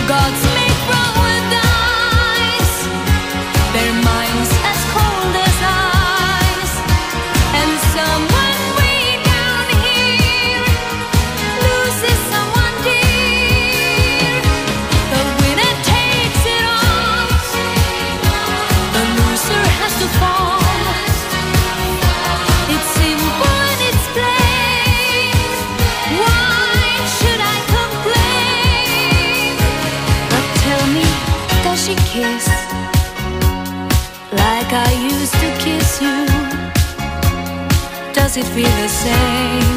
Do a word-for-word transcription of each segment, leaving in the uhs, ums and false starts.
Gods made from wood ice, their minds as cold as ice, and someone way down here loses someone dear. The winner takes it all, the loser has to fall. It's simple and it's plain. Why should I complain? But tell me, does she kiss like I used to kiss you? Does it feel the same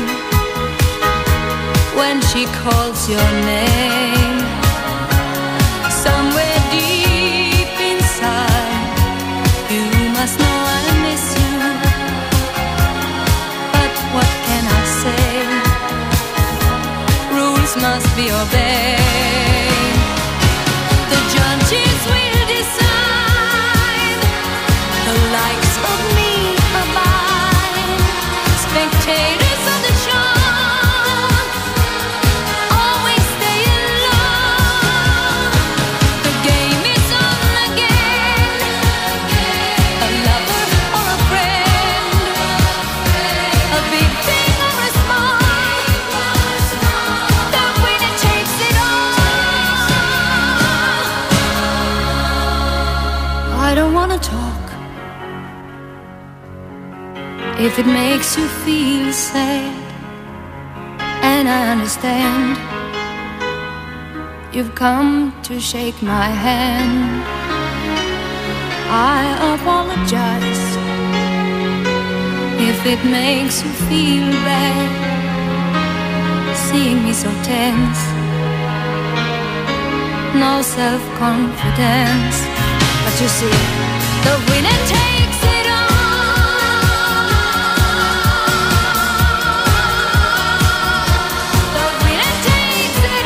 when she calls your name? Somewhere deep inside, you must know I miss you. But what can I say? Rules must be obeyed. The judges will decide, the likes of me are mine. Spectators of the show always stay in love. The game is on again, a lover or a friend, a big thing or a small, the winner takes it all. I don't wanna talk if it makes you feel sad, and I understand you've come to shake my hand. I apologize if it makes you feel bad, seeing me so tense, no self-confidence. But you see, the winner takes it all. The winner takes it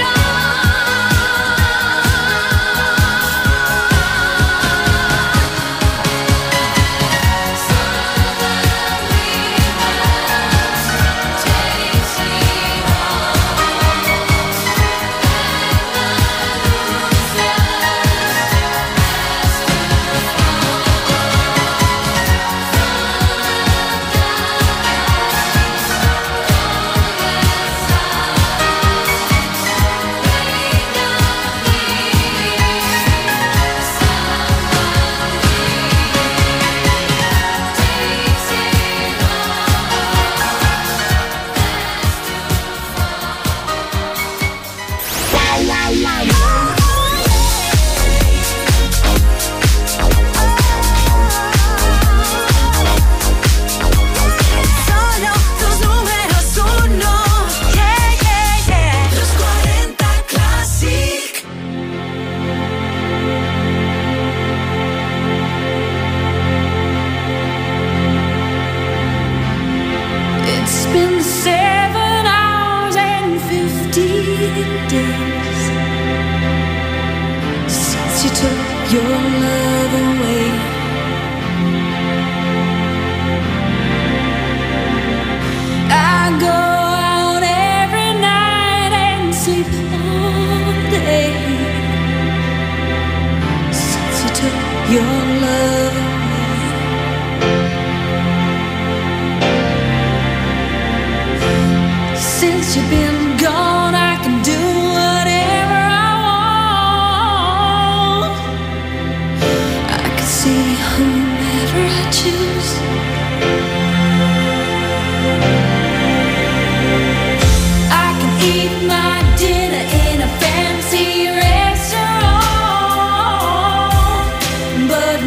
Solo tus números uno. Yeah, yeah, yeah. Los cuarenta Classic. It's been seven hours and fifteen days since you took your love away. I go out every night and sleep all day since you took your love away. Since you've been gone, I can do whatever I want. I can see whomever I choose. I can eat my dinner in a fancy restaurant, but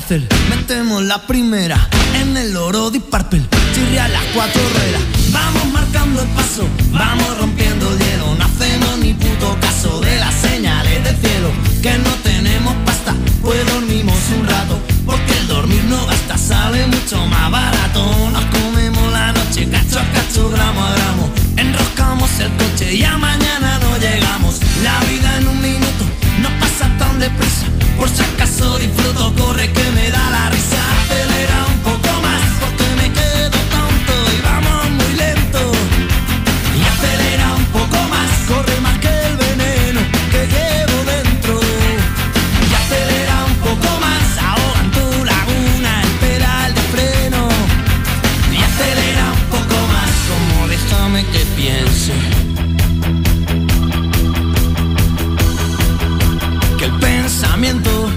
hacer? Metemos la primera en el oro de Purple, chirria las cuatro ruedas. Vamos marcando el paso, vamos rompiendo el hielo. No hacemos ni puto caso de las señales del cielo. Que no tenemos pasta, pues dormimos un rato, porque el dormir no gasta, sale mucho más barato. Nos comemos la noche cacho a cacho, gramo a gramo. Enroscamos el coche y a mañana no llegamos. La vida en un minuto no pasa tan deprisa, por si acaso disfruto, corre que me da la risa. Acelera un poco más, porque me quedo tonto y vamos muy lento. Y acelera un poco más, corre más que el veneno que llevo dentro. Y acelera un poco más, ahoga en tu laguna el pedal de freno. Y acelera un poco más, como déjame que piense. Que el pensamiento.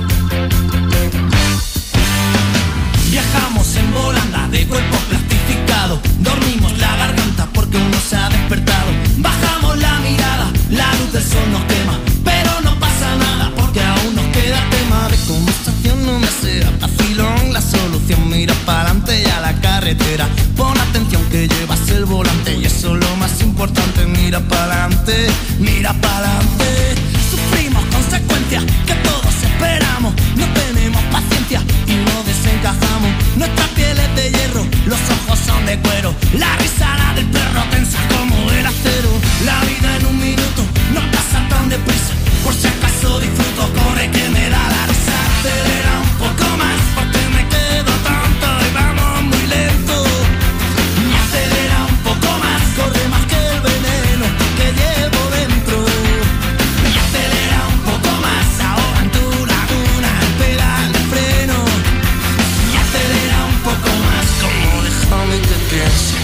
Viajamos en volanda de cuerpo plastificado. Dormimos la garganta porque uno se ha despertado. Bajamos la mirada, la luz del sol nos quema, pero no pasa nada porque aún nos queda tema de conversación. No me sea vacilón la solución. Mira para adelante y a la carretera. Pon atención que llevas el volante y eso es lo más importante. Mira para adelante, mira para adelante. Sufrimos consecuencias que todos esperamos. No tenemos paciencia y no desencajamos. Nuestra piel es de hierro, los ojos son de cuero. La risa la del perro tensa como el acero. La vida en un minuto no pasa tan deprisa, por si acaso disfruto, corre que me da la risa. Acelera un poco más, porque me quedo tonto y vamos muy lento. Y acelera un poco más, corre más que el veneno que llevo dentro. Y acelera un poco más, ahoga en tu laguna el pedal de freno. Y acelera un poco más, como déjame que piense.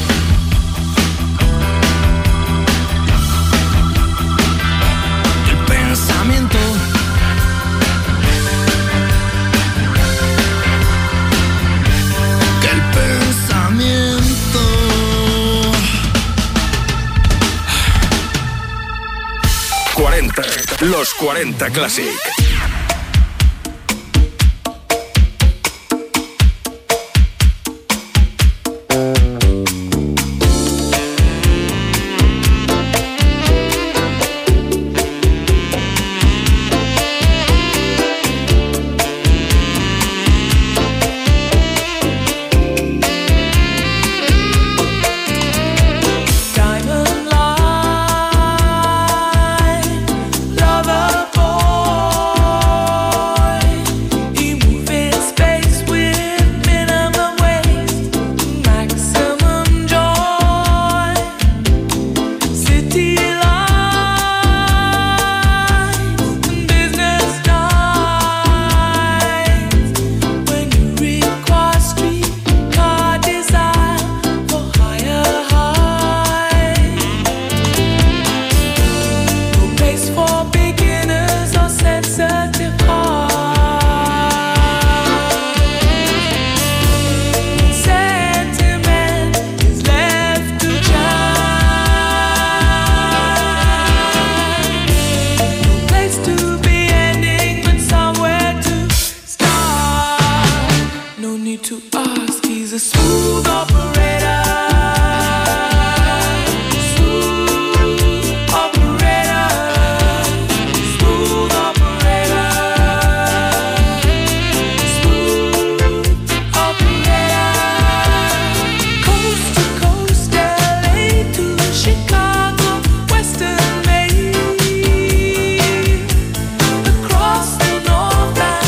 El pensamiento. Que el pensamiento. cuarenta, los cuarenta Classic.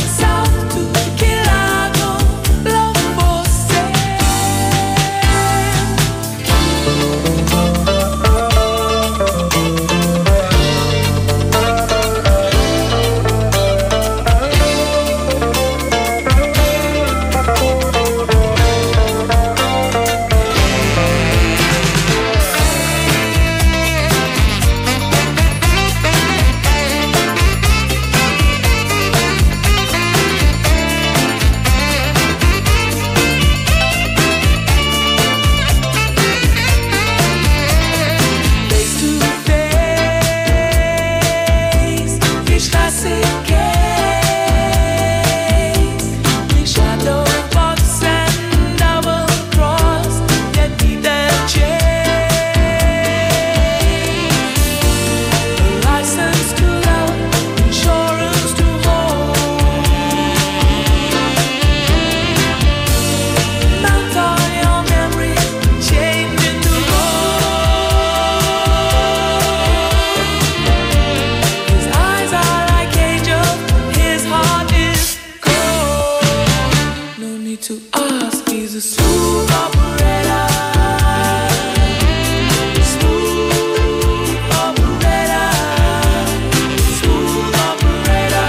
Say She's a smooth operator. Smooth operator. Smooth operator.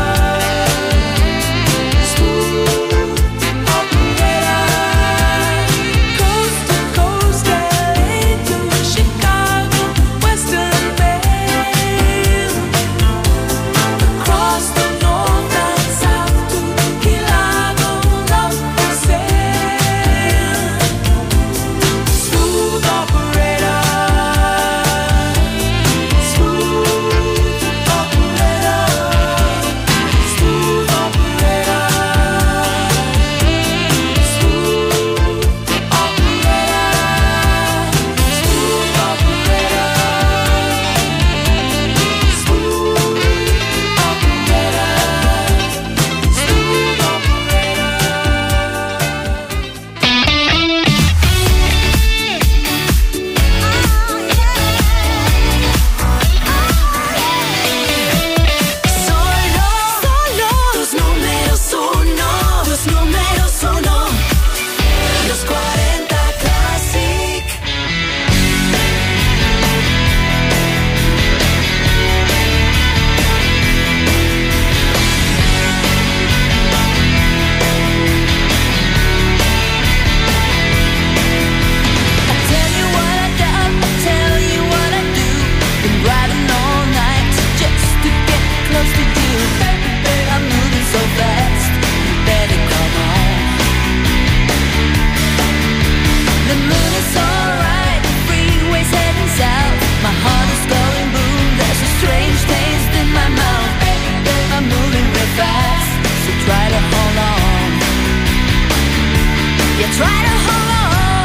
Smooth operator. Coast to coast, L A to Chicago, Western Mail. Across the north and south to Key Largo, love for sale. Smooth operator. Smooth operator. Smooth operator. Smooth operator. Smooth operator. Smooth Solo, solo, los números uno, los números uno, los cuarenta Classic. I tell you what I done, I tell you what I do. Been riding all night just to get close to you. Baby, baby, I'm moving so fast, you better come on. The moon is alright, the freeway's heading south. My heart is going boom, there's a strange taste in my mouth. Baby, baby, I'm moving real fast, so try to hold on. Yeah, try to hold on.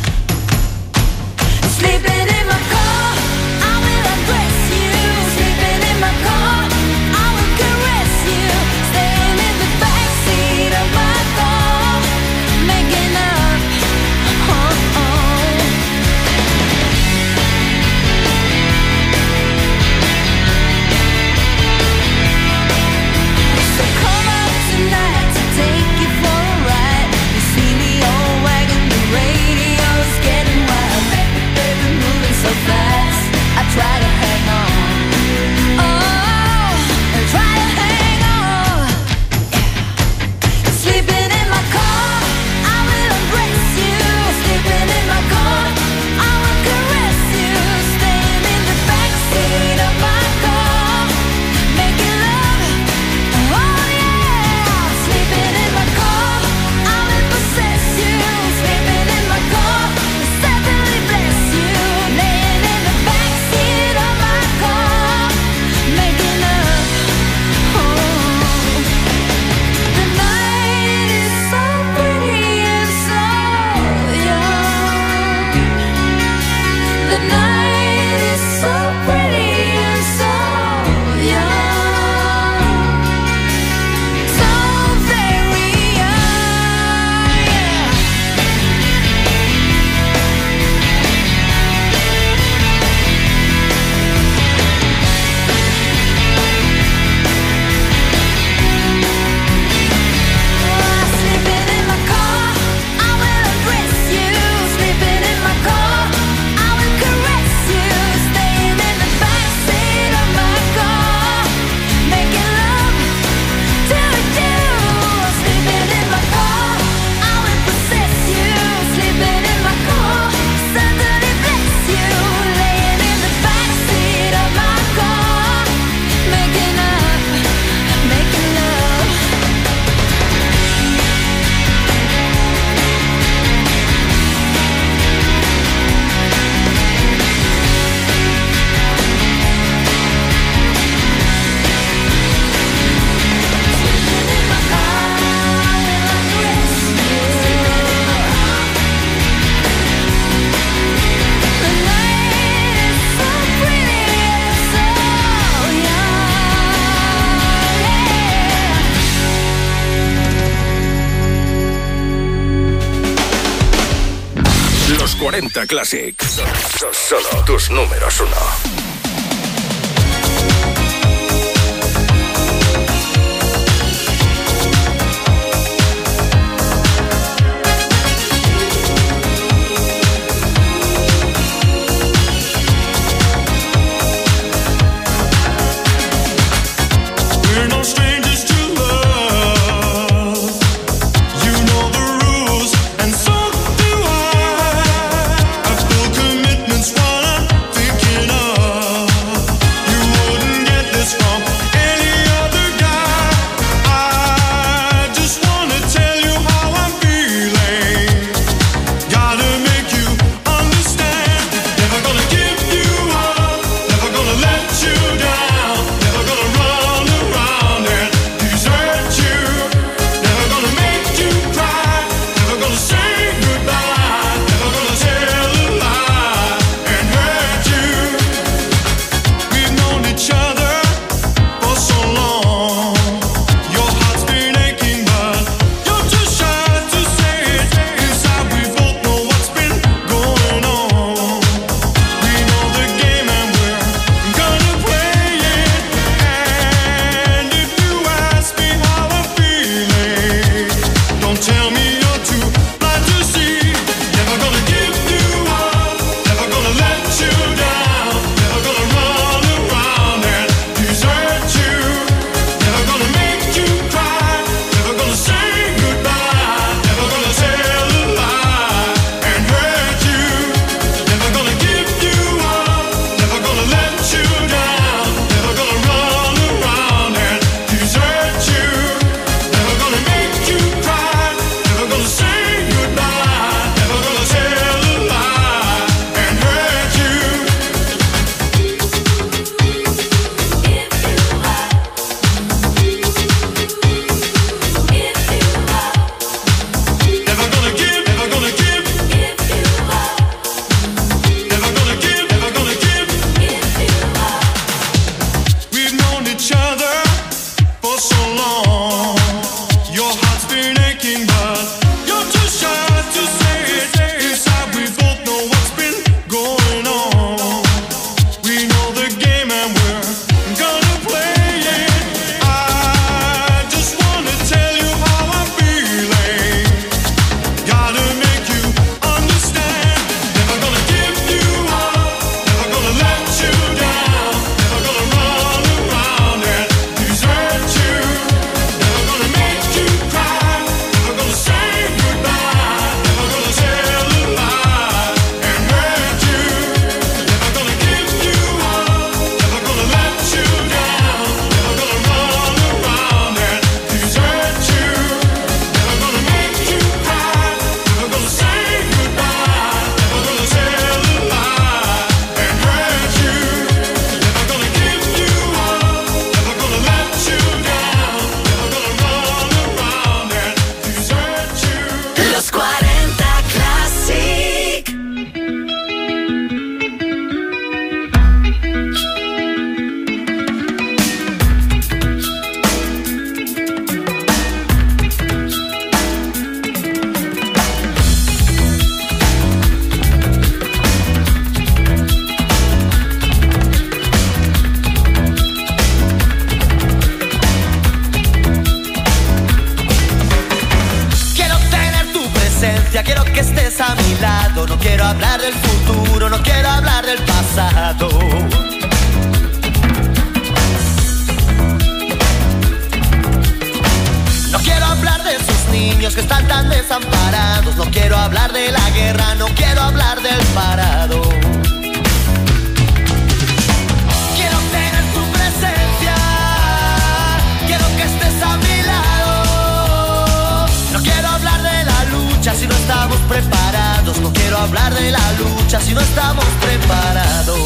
Sleeping in my car, I will undress you. Sleeping in my car, I will caress you. Staying in the backseat of my car, making up. Oh, oh. So come out tonight to take you for a ride. You see me all wagging, the radio's getting wild. Baby, baby, moving so fast, I try to hang on. Oh, and try to hang on. Sleeping in my car, I will embrace you. Sleeping in my car, I will caress you. Staying in the backseat of my car, making love. Oh yeah, sleeping in my car, I will possess you. Sleeping in my car, certainly bless you. Laying in the backseat of my car, making love. Oh, the night is so pretty and so young. The night is so pretty and so young. So very young, yeah. Sleeping in my car, I will embrace you. Sleeping in my car, I will caress you. Staying in the backseat of my car, making love to you. Sleeping in my car, I will possess you. Sleeping in my car, certainly bless you. Laying in the backseat of my car, making up, making love. Sleeping in my car, I will undress you. The night is so pretty and so young. Los cuarenta Classic. Son solo tus números uno. presencia, quiero que estés a mi lado. No quiero hablar del futuro, no quiero hablar del pasado. No quiero hablar de esos niños que están tan desamparados. No quiero hablar de la guerra, no quiero hablar del parado. Quiero tener tu presencia, quiero que estés a mi lado. No quiero hablar de la lucha si no estamos preparados. No quiero hablar de la lucha si no estamos preparados.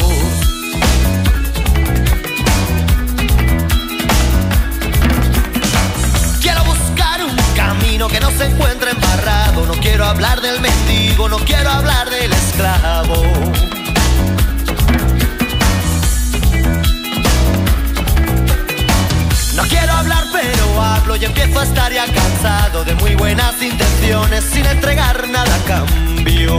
Que no se encuentre embarrado. No quiero hablar del mendigo, no quiero hablar del esclavo. No quiero hablar pero hablo y empiezo a estar ya cansado de muy buenas intenciones sin entregar nada a cambio.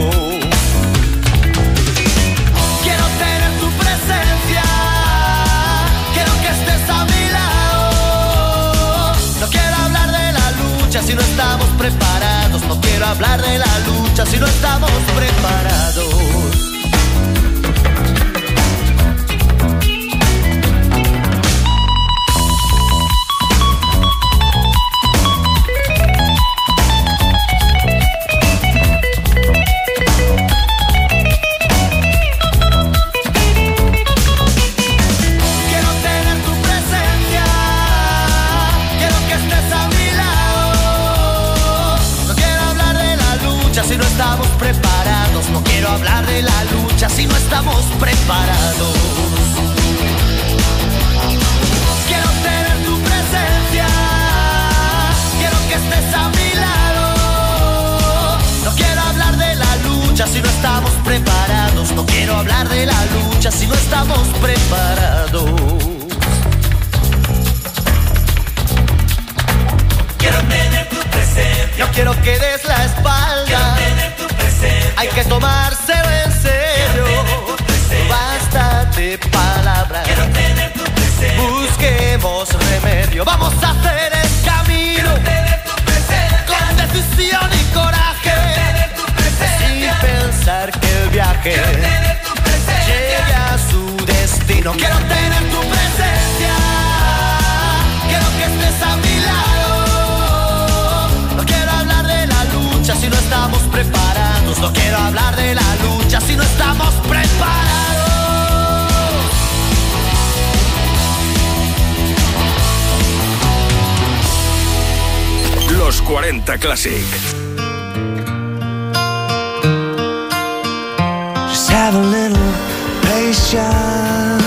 Quiero tener tu presencia, quiero que estés a mi lado. No quiero hablar de si no estamos preparados. No quiero hablar de la lucha si no estamos preparados. Si no estamos preparados, no quiero hablar de la lucha si no estamos preparados. Quiero tener tu presencia, quiero que estés a mi lado. No quiero hablar de la lucha si no estamos preparados. No quiero hablar de la lucha si no estamos preparados. Quiero tener tu presencia, no quiero que des la espalda. Hay que tomárselo en serio. Basta de palabras. Busquemos remedio. Vamos a hacer el camino con decisión y coraje, sin pensar que el viaje llegue a su destino. Quiero tener tu presencia, quiero que estés a mi lado. No quiero hablar de la lucha si no estamos preparados. No quiero hablar de la lucha si no estamos preparados. Los cuarenta Classic. Just have a little patience.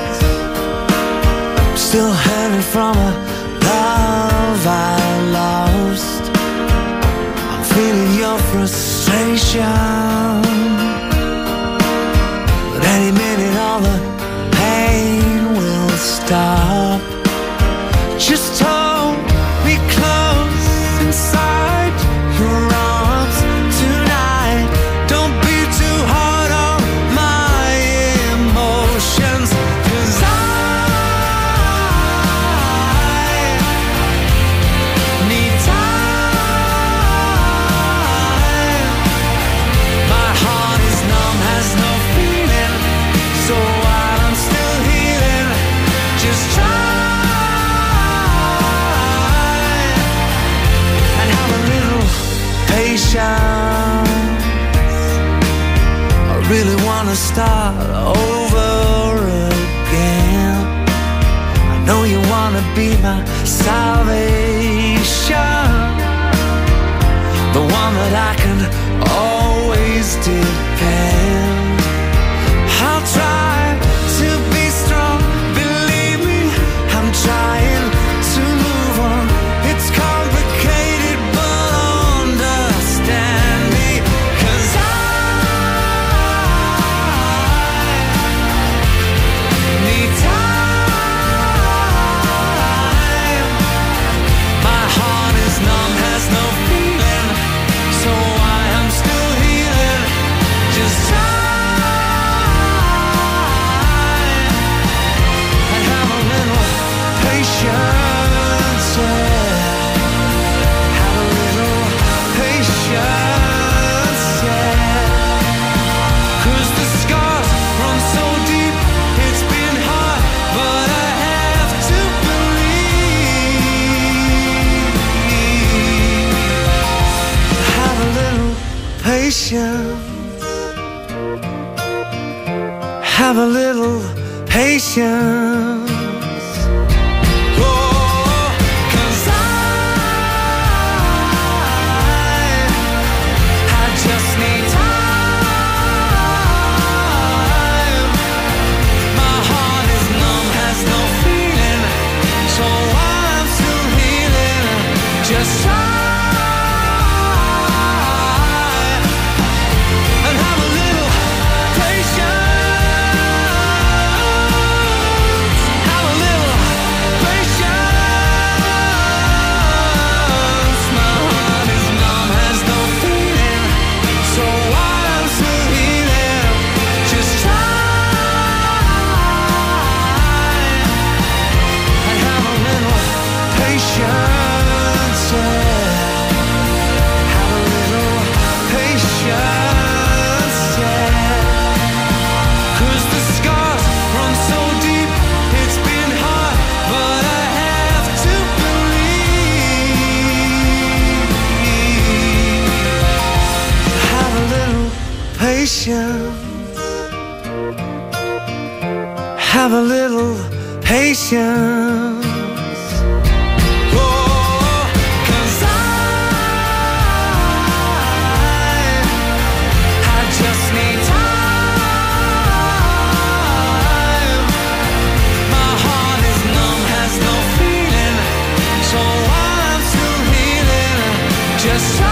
I'm still hanging from a love I lost. I'm feeling your frustration, but any minute all the pain will stop. Just hold me close inside your arms tonight. Don't be too hard on my emotions, 'cause I need time. My heart is numb, has no feeling, so while I'm still healing, just try and have a little patience. I really wanna start over again. I know you wanna be my salvation, the one that I can always depend. I'll try to be strong, believe me, I'm trying to move on. It's complicated, but understand me, 'cause I need time. My heart is numb, has no feeling, so I am still healing. patience. Have a little patience. Oh, 'cause I, I just need time. My heart is numb, has no feeling. So while I'm still healing, just try. Have a little patience. Oh, 'cause I, I just need time. My heart is numb, has no feeling. So while I'm still healing, just try.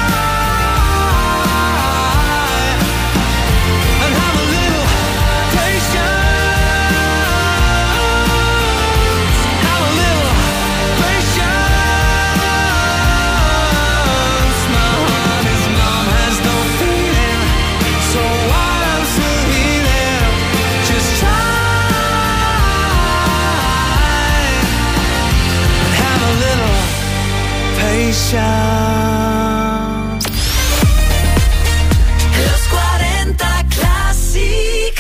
Los cuarenta Classic.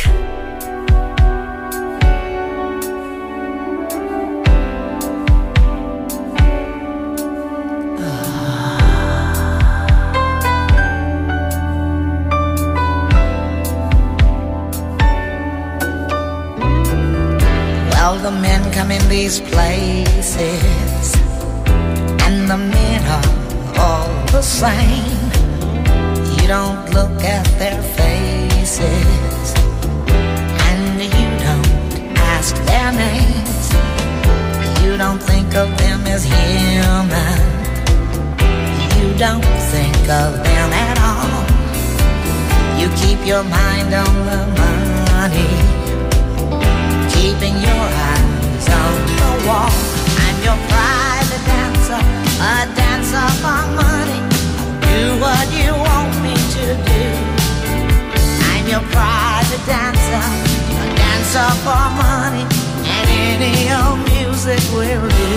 Well, the men come in these places, and the men are all the same. You don't look at their faces, and you don't ask their names. You don't think of them as human. You don't think of them at all. You keep your mind on the money, keeping your eyes on the wall. I'm your private dancer, a dancer for money. Do what you want me to do. I'm your private dancer, a dancer for money, and any old music will do.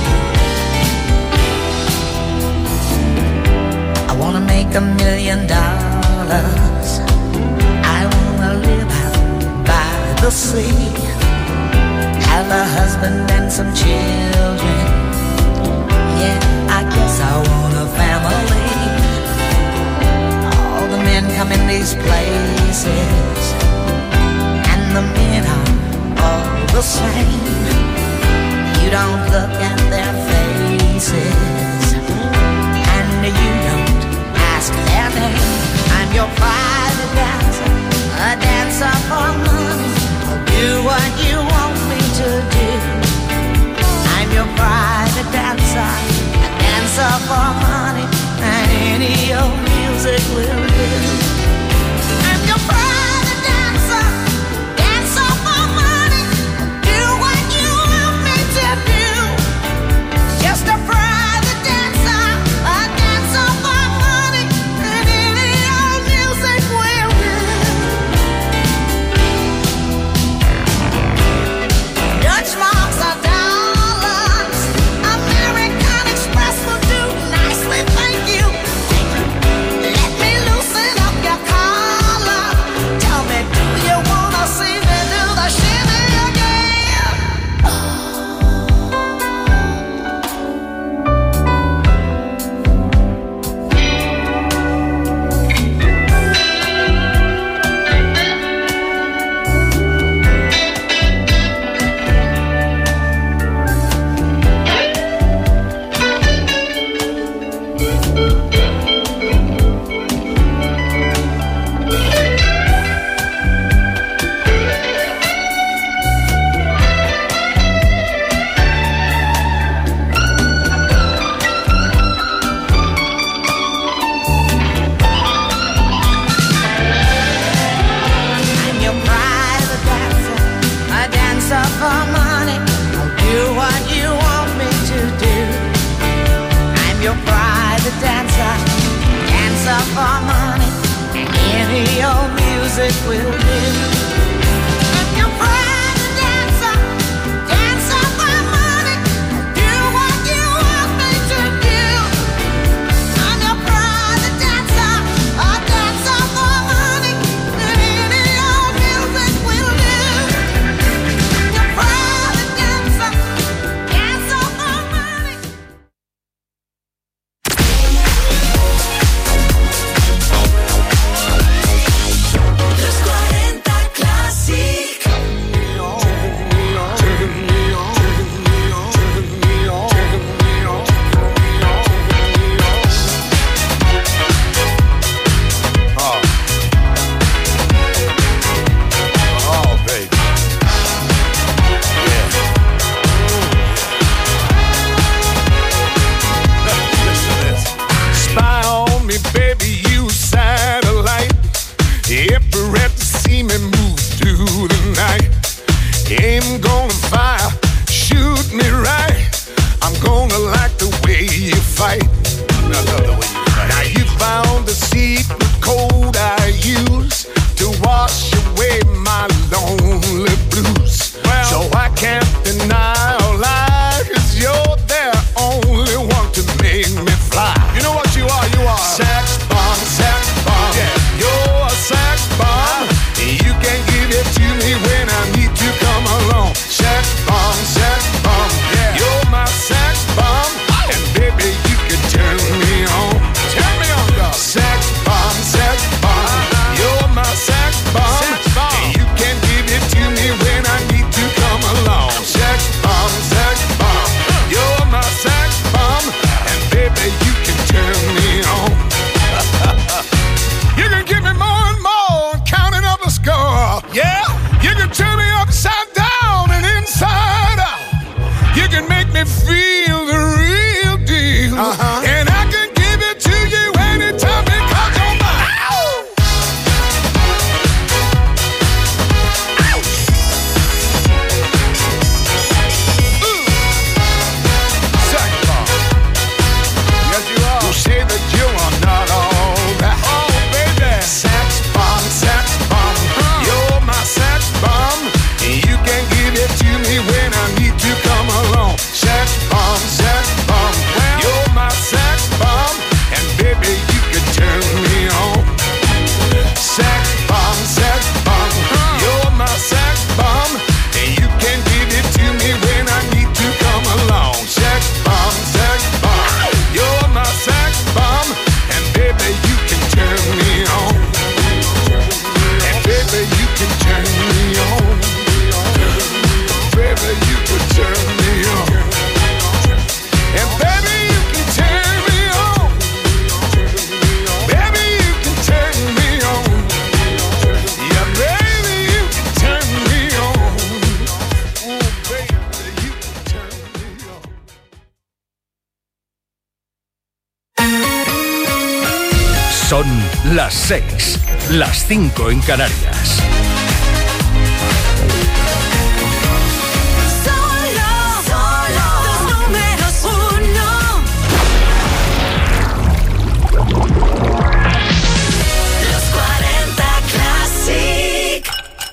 I wanna make a million dollars. I wanna live out by the sea, have a husband and some children. Yeah, I guess I want a family. All the men come in these places, and the men are all the same. You don't look at their faces, and you don't ask their name. I'm your private dancer, a dancer for money. I'll do what you want me to do. I'm your private dancer, a dancer for money, and any old music will do. I'm your private dancer, dancer for money. Do what you want me to do. Just a private dancer, a dancer for money, and any old music will do. Dutch marks are dollars, American Express will do nicely, thank you. money, any old music will do. If you're private dancer, dance on my money, do what you want me to do. I'm your private dancer, I dance on my money, any old music will do. Your private dancer, dance on my money. Los cuarenta Classic. Oh. Oh, baby. Yeah. Listen to this. Spy on me, baby, you satellite. Everywhere to see me move through the night. Aim gonna fire, shoot me right. I'm gonna like the way you fight. I love the way you fight. Now you found the secret code I use to wash away my lonely blues. Well, so I can't deny or lie, 'cause you're the only one to make me fly. You know what you are? You are sex bomb, sex bomb. Yeah, you're a sex bomb. You can give it to me when I need to come along. Sex bomb, sex bomb. Yeah, you're my sex bomb, and baby you can turn me on. Turn me on, dog. Sex bomb, sex bomb. You're my sex bomb, and you can give it to me when I need to come along. Sex bomb, sex bomb. You're my sex bomb, and baby you can turn me on. You can give me more and more, counting up the score. Yeah, you can turn me upside down and inside out. You can make me feel the real deal, uh-huh. And I can give it to you anytime because you're mine. Ow! Ouch! Ooh. Sex bomb. Yes, you are. You say that you are not all that. Oh, baby. Sex bomb, sex bomb. You're my sex bomb. And you can give it to me when I need to come along. Sex bomb, sex bomb. You're my sex bomb. And baby, you can turn me on. Sex bomb, sex bomb. You're my sex bomb. And you can give it to me when I need to come along. Sex bomb, sex bomb. You're my sex bomb. And baby, you can turn me on. And baby, you can turn me on. Baby, you can turn me on. And baby, you can turn me on. Baby, you can turn me on. Yeah, baby, you can turn me on. Oh, baby, you can turn me on. Son las seis, las cinco en Canarias. Solo, solo, los números uno. Los cuarenta Classic.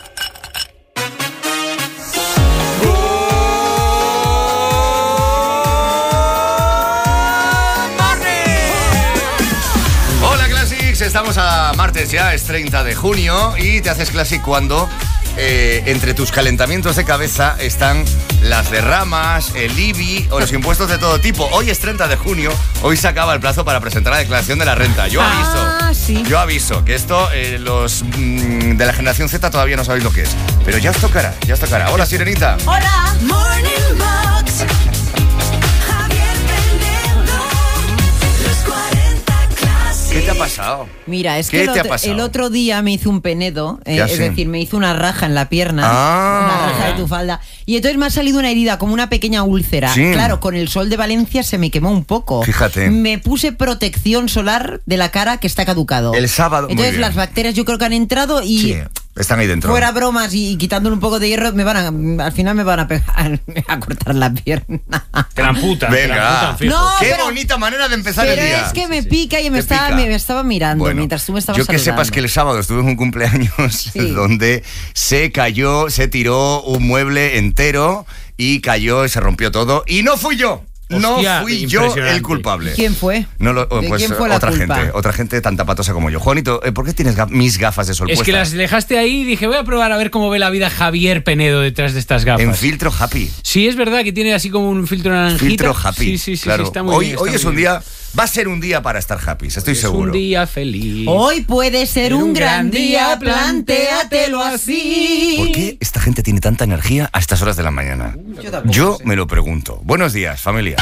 Hola Classics, estamos a martes ya, es treinta de junio y te haces Classic cuando eh, entre tus calentamientos de cabeza están las derramas, el I B I o los impuestos de todo tipo. Hoy es treinta de junio, hoy se acaba el plazo para presentar la declaración de la renta. Yo aviso, Ah, sí. yo aviso que esto eh, los mm, de la generación Z todavía no sabéis lo que es, pero ya os tocará, ya os tocará. Hola Sirenita. Hola. Morning Box. Javier Penedo. Los cuarenta Classic. ¿Qué te ha pasado? Mira, es ¿Qué que el te ha otro, pasado? el otro día me hizo un penedo, eh, Ya es sé. decir, me hizo una raja en la pierna, Ah. una raja de tu falda, y entonces me ha salido una herida, como una pequeña úlcera. Sí. Claro, con el sol de Valencia se me quemó un poco. Fíjate. Me puse protección solar de la cara que está caducado. El sábado, muy Entonces bien. las bacterias yo creo que han entrado y Sí. Están ahí dentro. Fuera bromas y, y quitándole un poco de hierro, me van a, al final me van a pegar, me van a cortar la pierna. Te la amputan. Venga. Te la amputan fijo. No, Qué pero- bonita manera de empezar Pero el día. es que me pica y me Te estaba, pica. me, me estaba mirando Bueno, mientras tú me estabas yo que saludando. sepas que el sábado estuve en un cumpleaños Sí. donde se cayó, se tiró un mueble entero y cayó y se rompió todo. Y no fui yo. No Hostia, fui yo impresionante. el culpable. ¿Quién fue? No lo, ¿De pues quién fue la otra culpa? gente, otra gente tan tapatosa como yo. Juanito, eh, ¿por qué tienes ga- mis gafas de sol Es que puestas? las dejaste ahí y dije, voy a probar a ver cómo ve la vida Javier Penedo detrás de estas gafas. En filtro happy. Sí, es verdad que tiene así como un filtro naranjita. Filtro happy. Sí, sí, sí, claro. sí, está muy hoy bien. está hoy es muy un bien. día, va a ser un día para estar happy, estoy Es seguro. un día feliz. Hoy puede ser un gran día, plantéatelo así. ¿Por qué esta gente tiene tanta energía a estas horas de la mañana? Yo tampoco Yo sé. me lo pregunto. Buenos días, familia.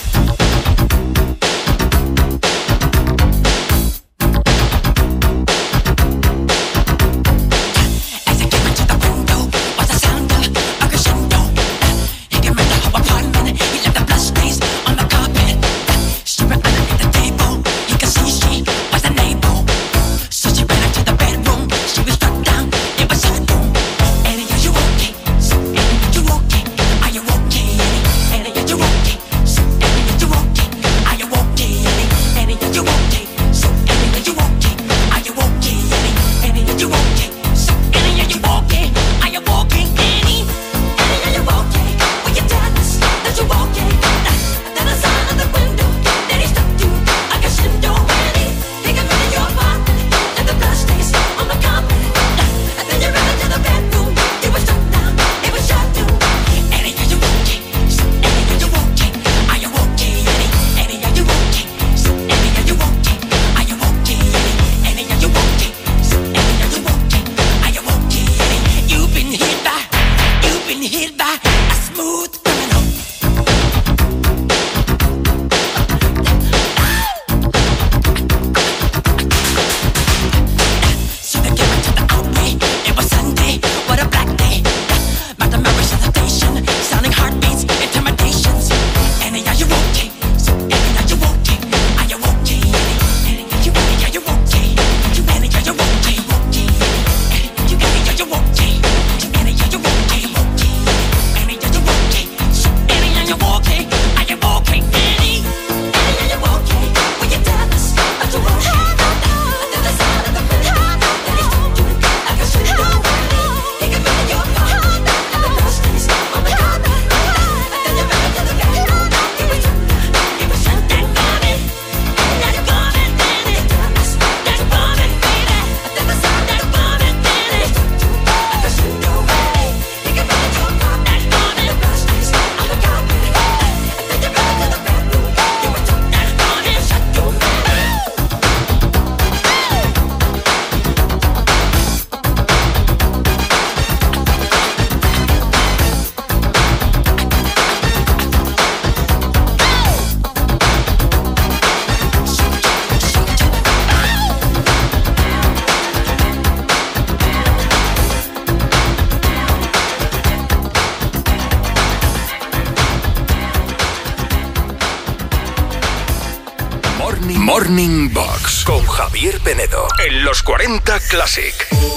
Morning Box con Javier Penedo en los cuarenta Classic.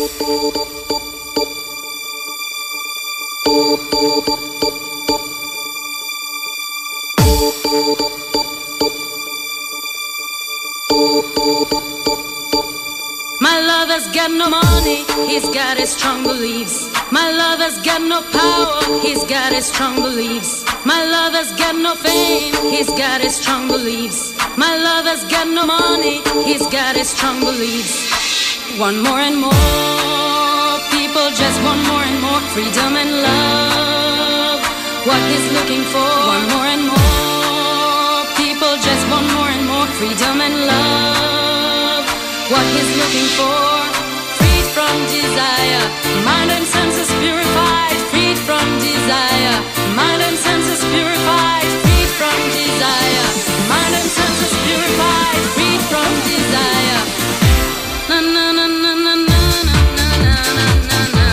My lover's got no money, he's got his strong beliefs. My lover's got no power, he's got his strong beliefs. My lover's got no fame, he's got his strong beliefs. My lover's got no money, he's got his strong beliefs. One more and more, people just want more and more freedom and love. What he's looking for, one more and more, people just want more and more freedom and love. What he's looking for, freed from desire, mind and senses purified, freed from desire, mind and senses purified, freed from desire, mind and senses purified, freed from desire. Na na na na na na na na na na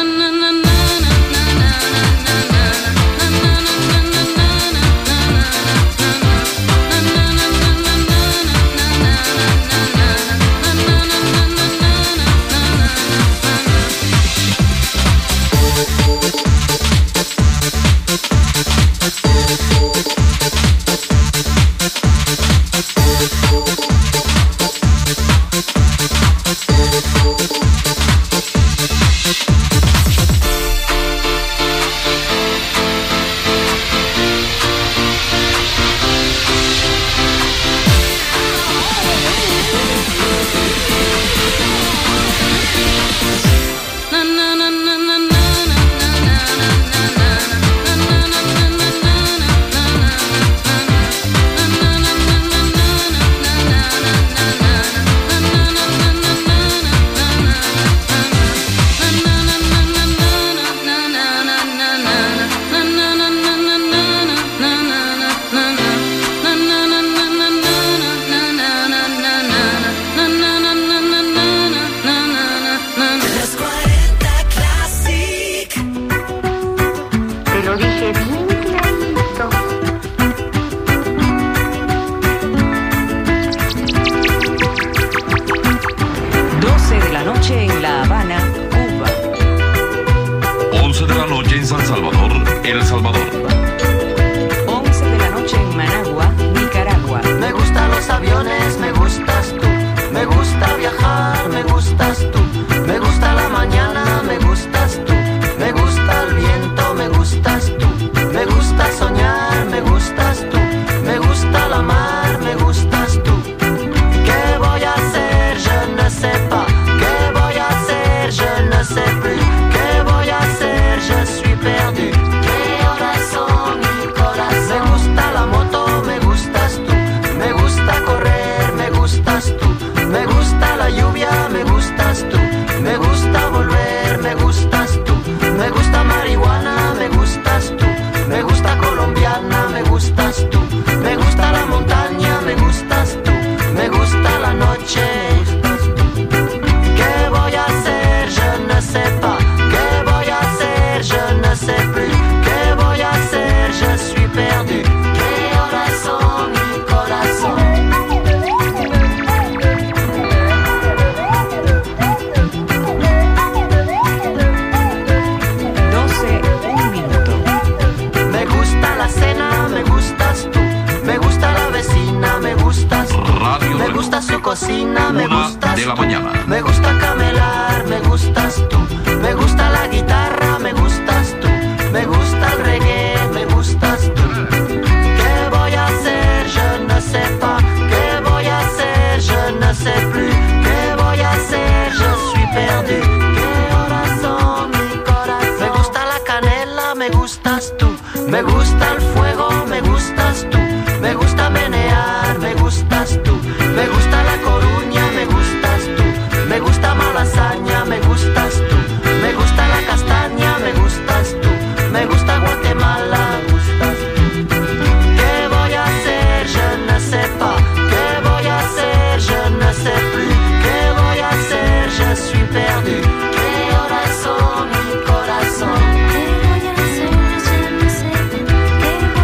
cocina, me gustas de la mañana. Me gusta camelar, me gustas tú. Me gusta la guitarra, me gustas tú. Me gusta el reggae, me gustas tú. ¿Qué voy a hacer? Je ne sais pas. ¿Qué voy a hacer? Je ne sais plus. ¿Qué voy a hacer? Je suis perdu. ¿Qué horas son, mi corazón? Me gusta la canela, me gustas tú. Me gusta el fuego, me gustas tú. Me gusta menear, me gustas tú. Me gusta La Coruña, me gustas tú. Me gusta Malasaña, me gustas tú. Me gusta la castaña, me gustas tú. Me gusta Guatemala, me gustas tú. ¿Qué voy a hacer? Je ne sais pas. ¿Qué voy a hacer? Je ne sais plus. ¿Qué voy a hacer? Je suis perdu. ¿Qué horas son, mi corazón? ¿Qué voy a hacer? Je ne sais plus. ¿Qué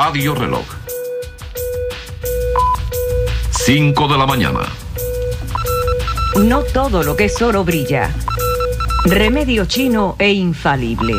Radio Reloj. cinco de la mañana. No todo lo que es oro brilla. Remedio chino e infalible.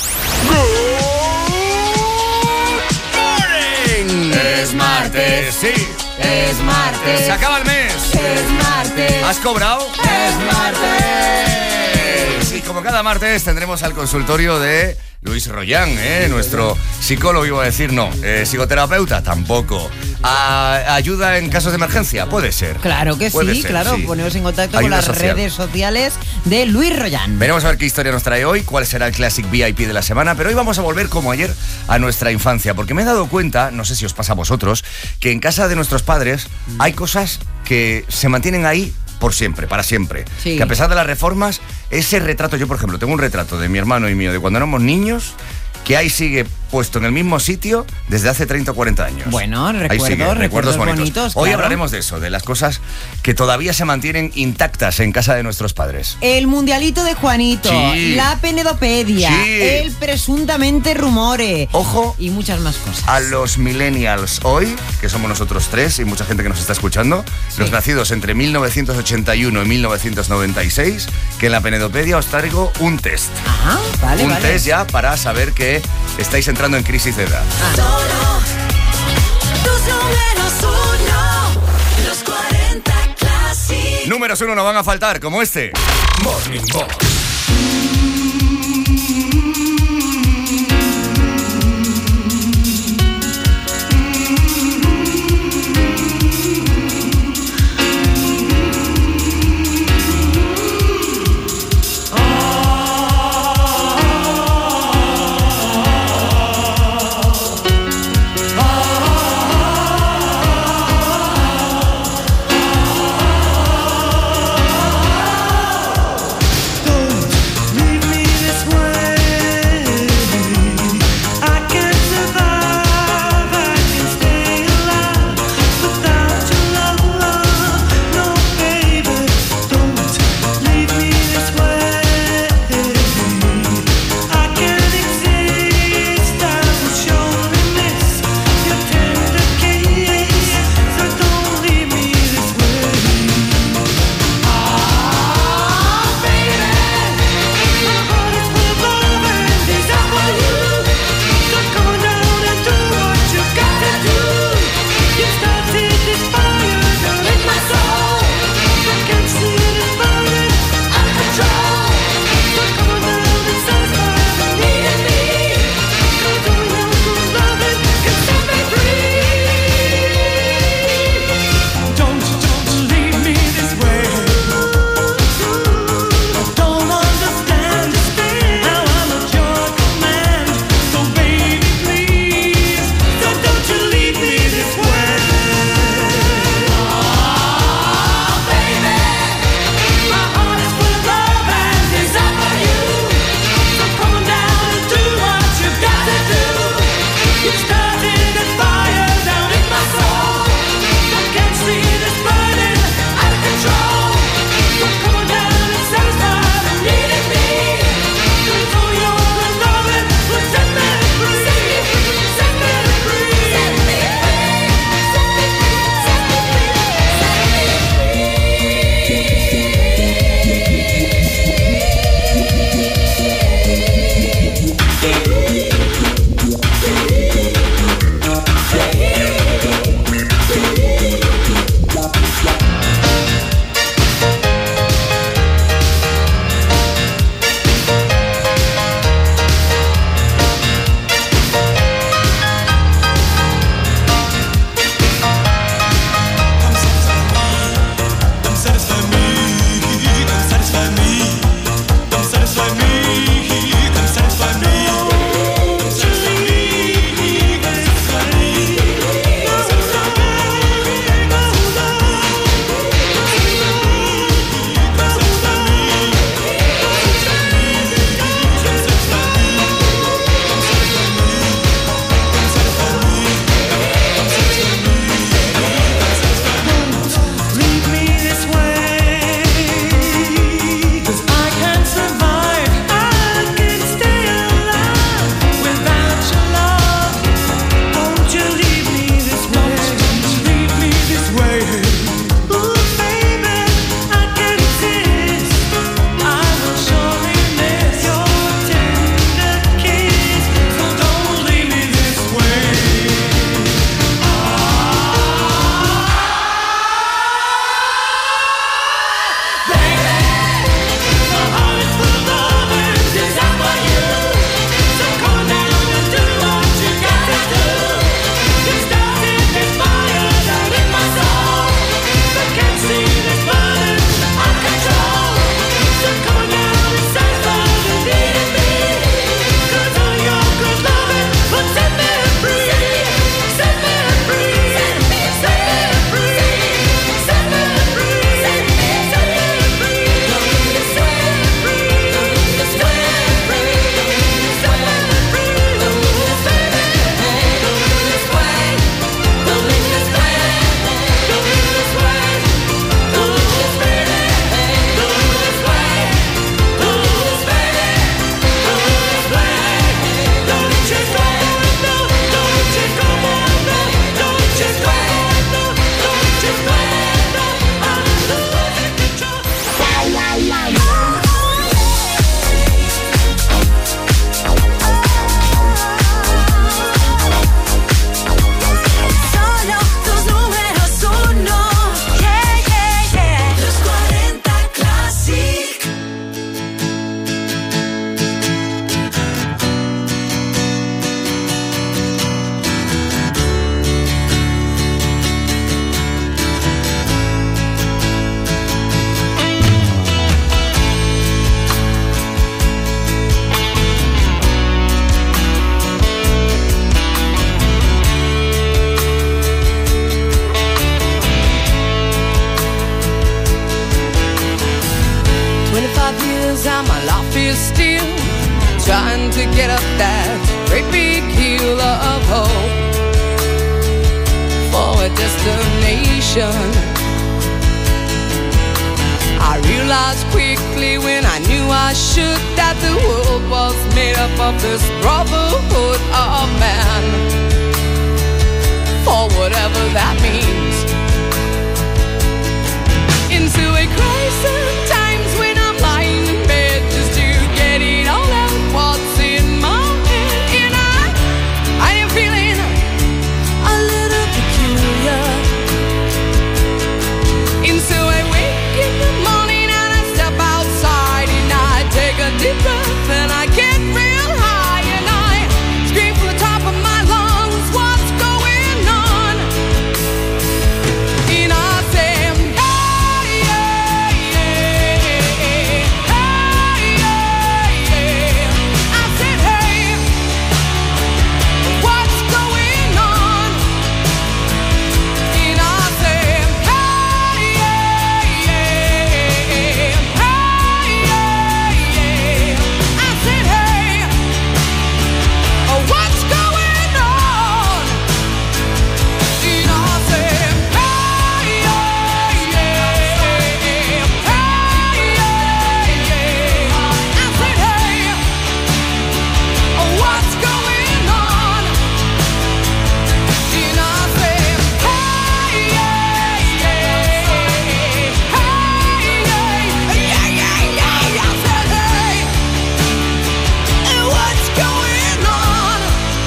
Es martes, sí. Es martes. Se acaba el mes. Es martes. ¿Has cobrado? Es martes. Y como cada martes tendremos al consultorio de Luis Royan, ¿eh? Nuestro psicólogo, iba a decir, no. Eh, psicoterapeuta, tampoco. A- ¿Ayuda en casos de emergencia? Puede ser. Claro que Puede sí, ser, claro. sí. Poneos en contacto Ayuda con las social. redes sociales de Luis Royan. Veremos a ver qué historia nos trae hoy, cuál será el Classic V I P de la semana, pero hoy vamos a volver como ayer a nuestra infancia, porque me he dado cuenta, no sé si os pasa a vosotros, que en casa de nuestros padres hay cosas que se mantienen ahí por siempre, para siempre. Sí. Que a pesar de las reformas, ese retrato, yo por ejemplo, tengo un retrato de mi hermano y mío de cuando éramos niños, que ahí sigue puesto en el mismo sitio desde hace treinta o cuarenta años. Bueno, Ahí recuerdos, sigue, recuerdos bonitos. bonitos, Hoy claro. hablaremos de eso, de las cosas que todavía se mantienen intactas en casa de nuestros padres. El mundialito de Juanito, Sí. la penedopedia, Sí. el presuntamente rumore. Ojo. Y muchas más cosas. A los millennials hoy, que somos nosotros tres y mucha gente que nos está escuchando, Sí. los nacidos entre mil novecientos ochenta y uno y mil novecientos noventa y seis, que en la penedopedia os traigo un test. Ajá, vale, un vale. test ya para saber que estáis entrando en crisis de edad. Solo tus números uno, los cuarenta Classic. Números uno no van a faltar, como este. Morning Box. a destination. I realized quickly when I knew I should that the world was made up of this brotherhood of man, for whatever that means. Into a crisis times when I'm lying in bed just to get it all out what's in my head. And I, I am feeling a little peculiar. And so I wake in the morning and I step outside and I take a deep breath and I get real high and I scream from the top of my lungs, what's going on? And I say, hey, yeah, yeah, hey, yeah, yeah. I said, hey, what's going on? And I say, hey, yeah, yeah, hey, yeah, yeah. I said, hey, what's going on? And I said, hey, yeah, yeah, hey, yeah, yeah. I said, hey, what's going on? And I said, hey, yeah, yeah, hey, yeah, yeah, yeah. I said, hey, what's going on?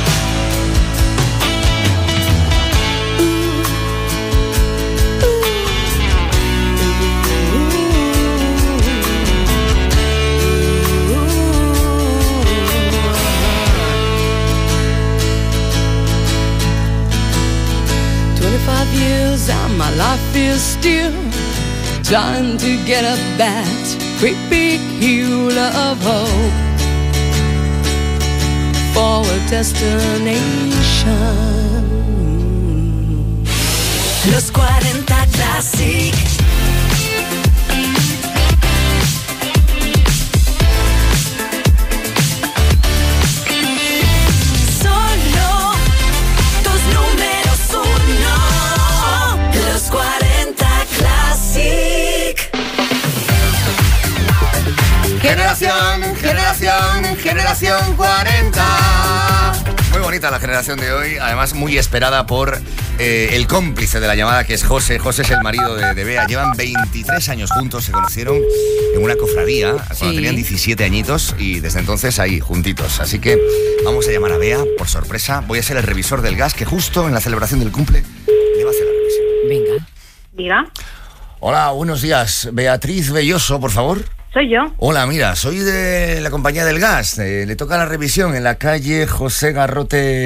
Twenty-five years and my life is still trying to get up that great big hill of hope for a destination. Los cuarenta Classic. Solo tus números uno. Los cuarenta Classic. Generación, generación, generación cuarenta. Muy bonita la generación de hoy, además muy esperada por eh, el cómplice de la llamada, que es José. José es el marido de, de Bea. Llevan veintitrés años juntos, se conocieron en una cofradía cuando Sí. tenían diecisiete añitos y desde entonces ahí, juntitos. Así que vamos a llamar a Bea, por sorpresa. Voy a ser el revisor del gas, que justo en la celebración del cumple le va a hacer la revisión. Venga. Diga, Hola, buenos días. Beatriz Belloso, por favor. soy yo. Hola, mira, soy de la compañía del gas. Eh, le toca la revisión en la calle José Garrote